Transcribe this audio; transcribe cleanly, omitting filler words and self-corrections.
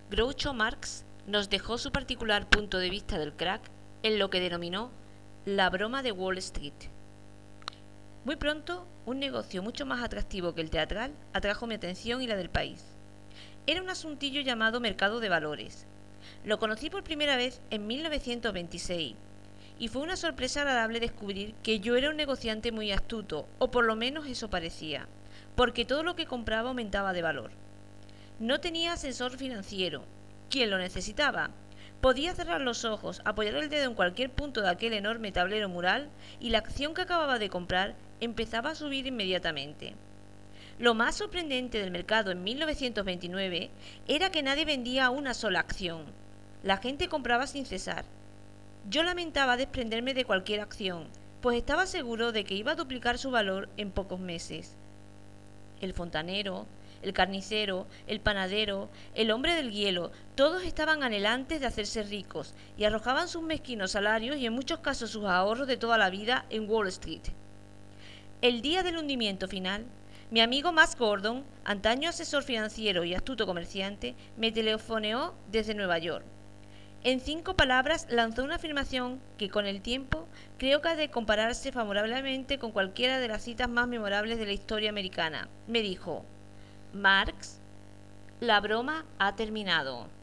Groucho Marx nos dejó su particular punto de vista del crack en lo que denominó la broma de Wall Street. Muy pronto, un negocio mucho más atractivo que el teatral atrajo mi atención y la del país. Era un asuntillo llamado mercado de valores. Lo conocí por primera vez en 1926 y fue una sorpresa agradable descubrir que yo era un negociante muy astuto, o por lo menos eso parecía, porque todo lo que compraba aumentaba de valor. No tenía asesor financiero. ¿Quién lo necesitaba? Podía cerrar los ojos, apoyar el dedo en cualquier punto de aquel enorme tablero mural y la acción que acababa de comprar empezaba a subir inmediatamente. Lo más sorprendente del mercado en 1929 era que nadie vendía una sola acción. La gente compraba sin cesar. Yo lamentaba desprenderme de cualquier acción, pues estaba seguro de que iba a duplicar su valor en pocos meses. El fontanero, el carnicero, el panadero, el hombre del hielo, todos estaban anhelantes de hacerse ricos y arrojaban sus mezquinos salarios y en muchos casos sus ahorros de toda la vida en Wall Street. El día del hundimiento final, mi amigo Max Gordon, antaño asesor financiero y astuto comerciante, me telefoneó desde Nueva York. En 5 palabras lanzó una afirmación que con el tiempo creo que ha de compararse favorablemente con cualquiera de las citas más memorables de la historia americana. Me dijo: Marx, la broma ha terminado.